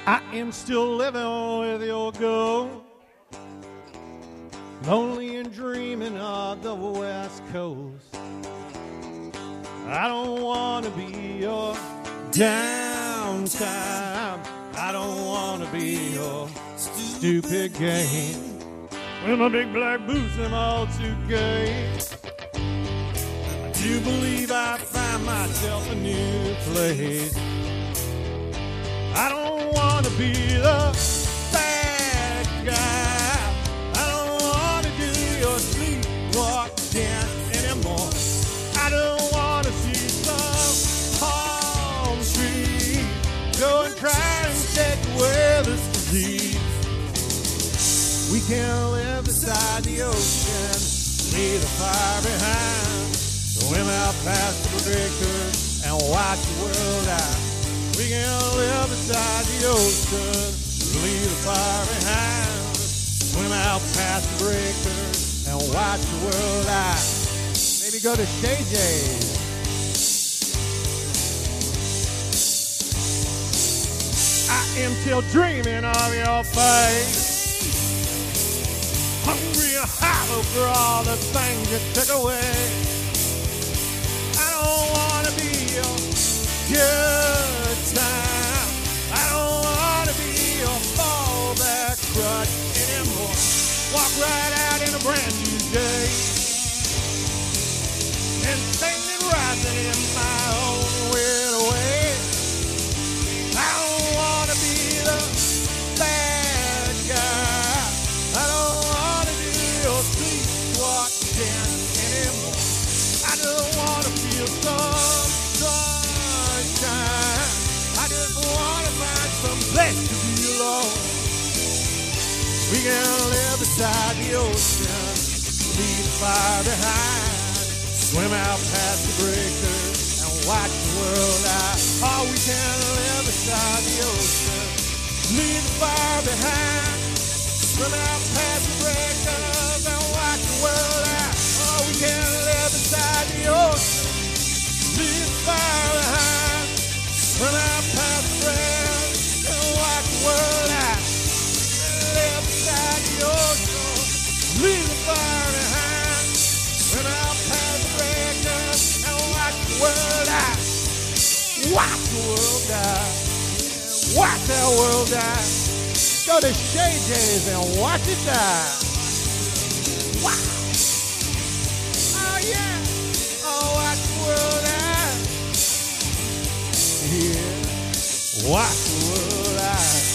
I am still living with your ghost, lonely and dreaming of the West Coast. I don't want to be your downtime. I don't want to be your stupid game. With my big black boots and all too gay. I do believe I find myself a new place. I don't want to be the bad guy. I don't want to do your sleepwalking anymore. I don't want to see some palm tree go and try and take away this disease. We can live beside the ocean, leave the fire behind, swim out past the breakers and watch the world die. We can live beside the ocean, leave the fire behind, swim out past the breakers and watch the world die. Maybe go to Shay J's. I am still dreaming of your face, hungry and hollow for all the things you took away. I don't want to be your good time. I don't want to be your fallback crutch anymore. Walk right out in a brand new day and sing and rising in my own weird way. I don't want to be the bad guy. I don't want to do your sleepwalking anymore. I just want to feel some sunshine. I just want to find some place to be alone. We can live beside the ocean, leave the fire behind, swim out past the breakers and watch the world die. Oh, we can live beside the ocean, leave the fire behind, swim out past the breakers and watch the world die. Oh, we can live beside the ocean, leave the fire behind, swim out past the breakers and watch the world die. Live beside the ocean, leave the fire behind, swim out past the breakers and watch the world die. Watch the world die. Watch that world die. Go to Shay J's and watch it die. Wow. Oh yeah. Oh, watch the world die. Yeah. Watch the world die.